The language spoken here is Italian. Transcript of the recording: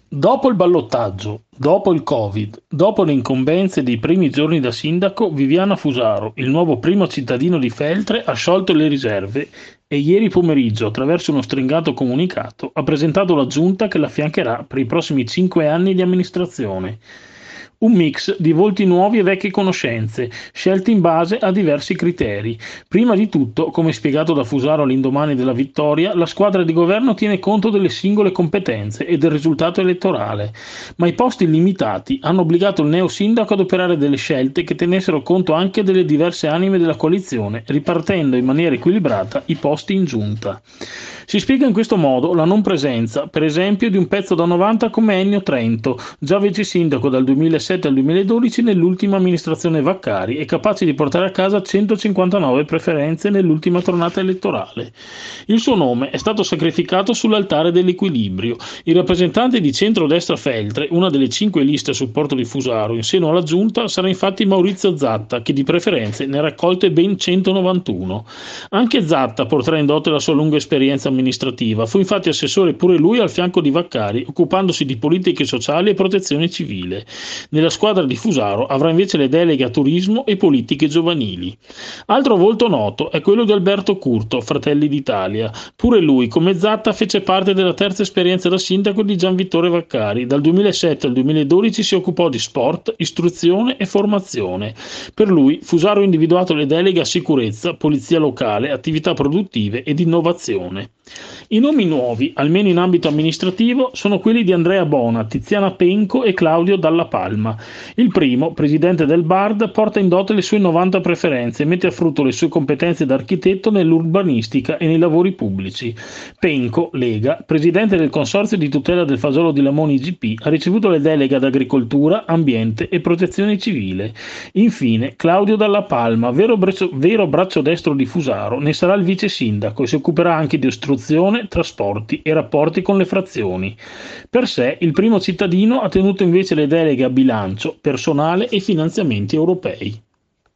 Dopo il ballottaggio, dopo il Covid, dopo le incombenze dei primi giorni da sindaco, Viviana Fusaro, il nuovo primo cittadino di Feltre, ha sciolto le riserve e ieri pomeriggio, attraverso uno stringato comunicato, ha presentato la giunta che l'affiancherà per i prossimi 5 anni di amministrazione. Un mix di volti nuovi e vecchie conoscenze, scelti in base a diversi criteri. Prima di tutto, come spiegato da Fusaro all'indomani della vittoria, la squadra di governo tiene conto delle singole competenze e del risultato elettorale, ma i posti limitati hanno obbligato il neo sindaco ad operare delle scelte che tenessero conto anche delle diverse anime della coalizione, ripartendo in maniera equilibrata i posti in giunta. Si spiega in questo modo la non presenza, per esempio, di un pezzo da 90 come Ennio Trento, già vice sindaco dal 2007 al 2012 nell'ultima amministrazione Vaccari e capace di portare a casa 159 preferenze nell'ultima tornata elettorale. Il suo nome è stato sacrificato sull'altare dell'equilibrio. Il rappresentante di centrodestra Feltre, una delle 5 liste a supporto di Fusaro in seno alla giunta, sarà infatti Maurizio Zatta, che di preferenze ne ha raccolte ben 191. Anche Zatta porterà in dote la sua lunga esperienza amministrativa, fu infatti assessore pure lui al fianco di Vaccari, occupandosi di politiche sociali e protezione civile. Nella squadra di Fusaro avrà invece le deleghe a turismo e politiche giovanili. Altro volto noto è quello di Alberto Curto, Fratelli d'Italia. Pure lui, come Zatta, fece parte della terza esperienza da sindaco di Gianvittore Vaccari. Dal 2007 al 2012 si occupò di sport, istruzione e formazione. Per lui, Fusaro ha individuato le deleghe a sicurezza, polizia locale, attività produttive ed innovazione. I nomi nuovi, almeno in ambito amministrativo, sono quelli di Andrea Bona, Tiziana Penco e Claudio Dalla Palma. Il primo, presidente del BARD, porta in dote le sue 90 preferenze e mette a frutto le sue competenze da architetto nell'urbanistica e nei lavori pubblici. Penco, Lega, presidente del Consorzio di tutela del fagiolo di Lamoni IGP, ha ricevuto le deleghe ad agricoltura, ambiente e protezione civile. Infine, Claudio Dalla Palma, vero braccio destro di Fusaro, ne sarà il vice sindaco e si occuperà anche di istruzione, trasporti e rapporti con le frazioni. Per sé, il primo cittadino ha tenuto invece le deleghe a bilancio, personale e finanziamenti europei.